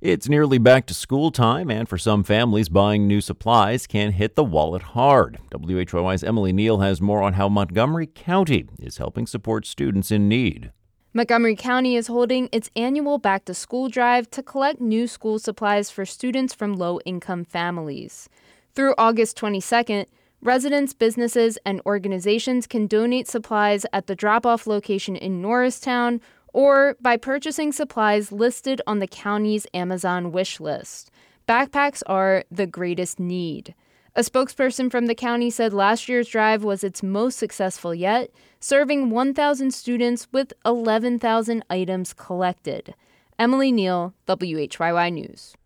It's nearly back to school time, and for some families, buying new supplies can hit the wallet hard. WHYY's Emily Neal has more on how Montgomery County is helping support students in need. Montgomery County is holding its annual back-to-school drive to collect new school supplies for students from low-income families. Through August 22nd, residents, businesses, and organizations can donate supplies at the drop-off location in Norristown or by purchasing supplies listed on the county's Amazon wish list. Backpacks are the greatest need. A spokesperson from the county said last year's drive was its most successful yet, serving 1,000 students with 11,000 items collected. Emily Neal, WHYY News.